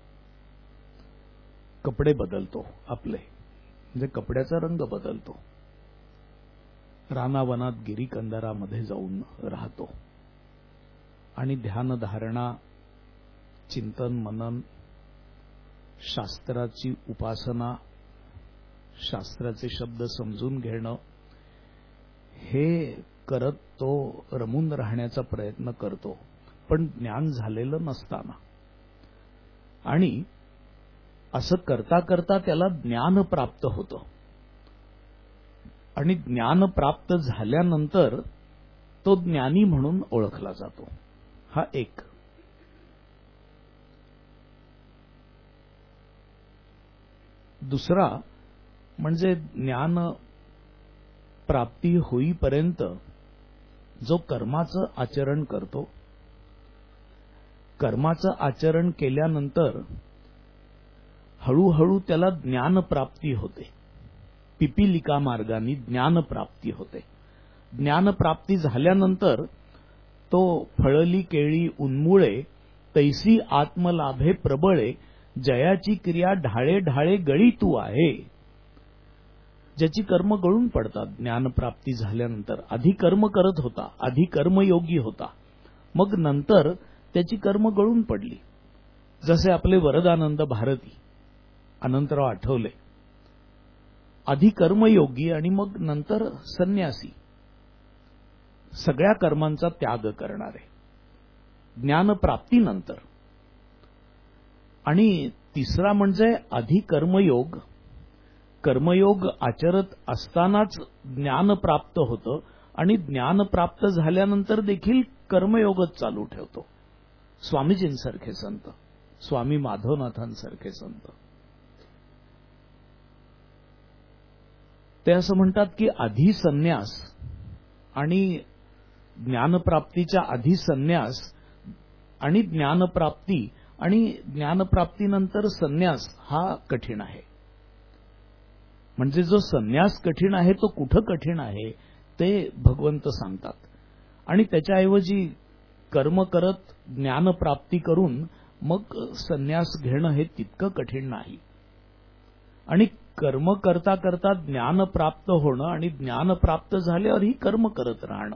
कपडे बदलतो आपले, म्हणजे कपड्याचा रंग बदलतो, रानावनात गिरीकंदरामध्ये जाऊन राहतो आणि ध्यानधारणा, चिंतन मनन, शास्त्राची उपासना, शास्त्राचे शब्द समजून घेणं हे करत तो रमून राहण्याचा प्रयत्न करतो, पण ज्ञान झालेलं नसताना. आणि असं करता करता त्याला ज्ञान प्राप्त होतं आणि ज्ञान प्राप्त झाल्यानंतर तो ज्ञानी म्हणून ओळखला जातो. हा एक. दुसरा म्हणजे ज्ञान प्राप्ती होईपर्यंत जो कर्माचं आचरण करतो. कर्माचं आचरण केल्यानंतर हळूहळू त्याला ज्ञानप्राप्ती होते. पिपीलिका मार्गाने ज्ञानप्राप्ती होते. ज्ञानप्राप्ती झाल्यानंतर तो फळली केळी उन्मुळे तैसी आत्मलाभे प्रबळे जयाची क्रिया ढाळे ढाळे गळी तू आहे. ज्याची कर्म गळून पडतात ज्ञानप्राप्ती झाल्यानंतर. आधी कर्म करत होता, आधी कर्मयोगी होता, मग नंतर त्याची कर्म गळून पडली. जसे आपले वरदानंद भारती, अनंतराव आठवले, आधी कर्मयोगी आणि मग नंतर संन्यासी, सगळ्या कर्मांचा त्याग करणारे ज्ञानप्राप्तीनंतर. आणि तिसरा म्हणजे आधी कर्मयोग. कर्मयोग आचरत असतानाच ज्ञान प्राप्त होतं आणि ज्ञान प्राप्त झाल्यानंतर देखील कर्मयोगच चालू ठेवतो. स्वामीजींसारखे संत, स्वामी माधवनाथांसारखे संत, ते असं म्हणतात की आधी संन्यास आणि ज्ञानप्राप्तीच्या आधी संन्यास आणि ज्ञानप्राप्ती आणि ज्ञानप्राप्तीनंतर संन्यास हा कठीण आहे. म्हणजे जो संन्यास कठीण आहे तो कुठं कठीण आहे ते भगवंत सांगतात. आणि त्याच्याऐवजी कर्म करत ज्ञानप्राप्ती करून मग संन्यास घेणं हे तितकं कठीण नाही. आणि कर्म करता करता ज्ञान प्राप्त होणं आणि ज्ञान प्राप्त झाल्यावरही कर्म करत राहणं,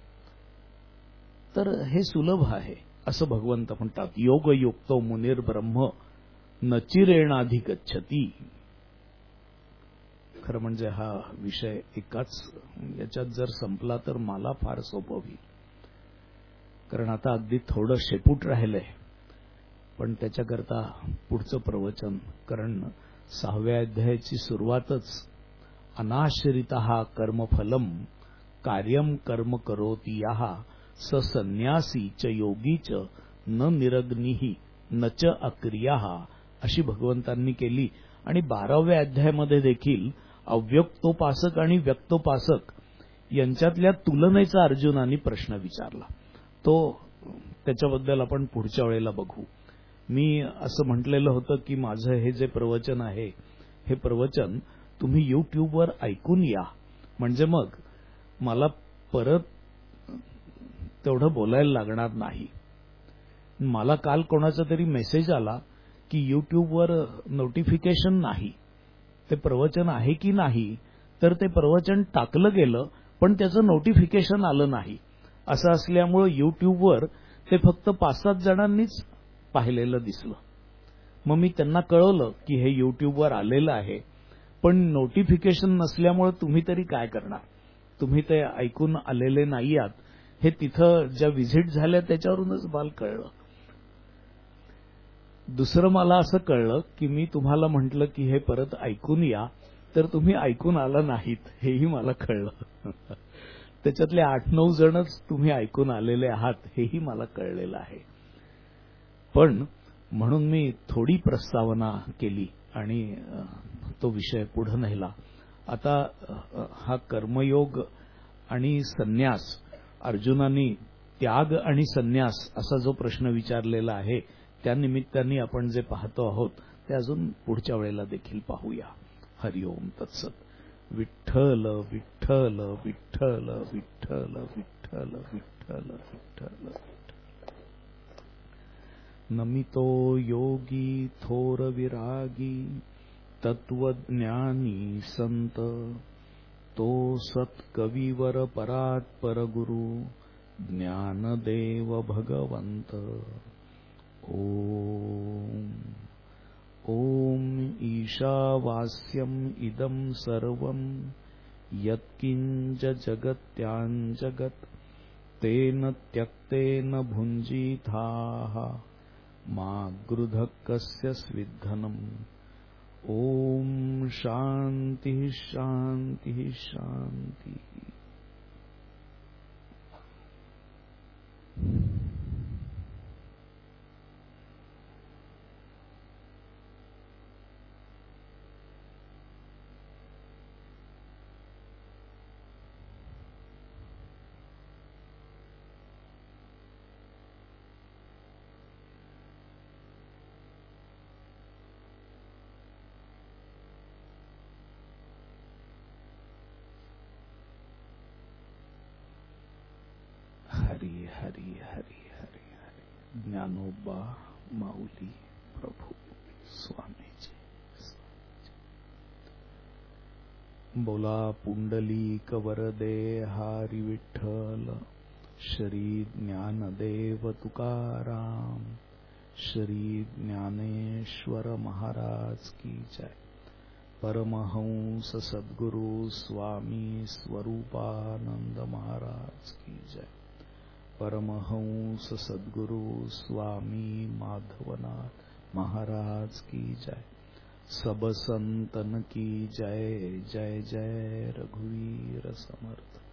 तर हे सुलभ आहे असं भगवंत म्हणतात. योगयुक्तो मुनीर ब्रह्म न चिरेणाधिगच्छति. खरं म्हणजे हा विषय एकाच याच्यात जर संपला तर मला फार सोपं होईल, कारण आता अगदी थोडं शेपूट राहिलंय. पण त्याच्याकरता पुढचं प्रवचन, कारण सहाव्या अध्यायाची सुरुवातच अनाश्रितः कर्मफलम कार्यम कर्म करोति यः स संन्यासी च योगी च न निरग्निः न च अक्रियः अशी भगवंतांनी केली. आणि बाराव्या अध्यायामध्ये देखील अव्यक्तोपासक आणि व्यक्तोपासक यांच्यातल्या तुलनेचा अर्जुनाने प्रश्न विचारला. तो त्याच्याबद्दल आपण पुढच्या वेळेला बघू. मी असं म्हटलेलं होतं की माझं हे जे प्रवचन आहे हे प्रवचन तुम्ही यूट्यूबवर ऐकून या, म्हणजे मग मला परत तेवढं बोलायला लागणार नाही. मला काल कोणाचा तरी मेसेज आला की यूट्यूबवर नोटिफिकेशन नाही, ते प्रवचन आहे की नाही, तर ते प्रवचन टाकलं गेलं पण त्याचं नोटिफिकेशन आलं नाही. असं असल्यामुळं यूट्यूबवर ते फक्त पाच सात जणांनीच पाहिलेलं दिसलं. मग मी त्यांना कळवलं की हे यूट्यूबवर आलेलं आहे, पण नोटिफिकेशन नसल्यामुळे तुम्ही तरी काय करणार, तुम्ही ते ऐकून आलेले नाही आहात. हे तिथं ज्या व्हिजिट झाल्या त्याच्यावरूनच मला कळलं. दुसरं मला असं कळलं की मी तुम्हाला म्हटलं की हे परत ऐकून या, तर तुम्ही ऐकून आला नाहीत हेही मला कळलं. त्याच्यातले आठ नऊ जणच तुम्ही ऐकून आलेले आहात हेही मला कळलेलं आहे. पण म्हणून मी थोडी प्रस्तावना केली आणि तो विषय पुढे नेला. आता हा कर्मयोग आणि संन्यास, अर्जुनाने त्याग आणि संन्यास असा जो प्रश्न विचारलेला आहे त्या निमित्ताने आपण जे पाहतो आहोत ते अजून पुढच्या वेळेला देखील पाहूया. हरिओम तत्सत. विठ्ठल विठ्ठल विठ्ठल विठ्ठल विठ्ठल विठ्ठल विठ्ठल. नमितो योगी थोर विरागी तत्वज्ञानी संत, तो सत्कविवर परात्पर गुरु ज्ञानदेव भगवंत. ओम ओम ईशावास्यम इदं सर्वं यत्किंच जगत्यां जगत् तेन त्यक्तेन भुञ्जीथाः मा गृधः कस्य स्विद्धनम्. ओम शांति शांति शांति. हरी हरी हरी हरी हरी. ज्ञानोबा माऊली प्रभू स्वामीजी. बोला पुंडलिक वरदे हरी विठ्ठल. श्री ज्ञानदेव तुकाराम. श्री ज्ञानेश्वर महाराज की जय. परमहंस सद्गुरु स्वामी स्वरूपानंद महाराज की जय. परमहंस सद्गुरु स्वामी माधवनाथ महाराज की जय. सब संतन की जय. जय जय रघुवीर समर्थ.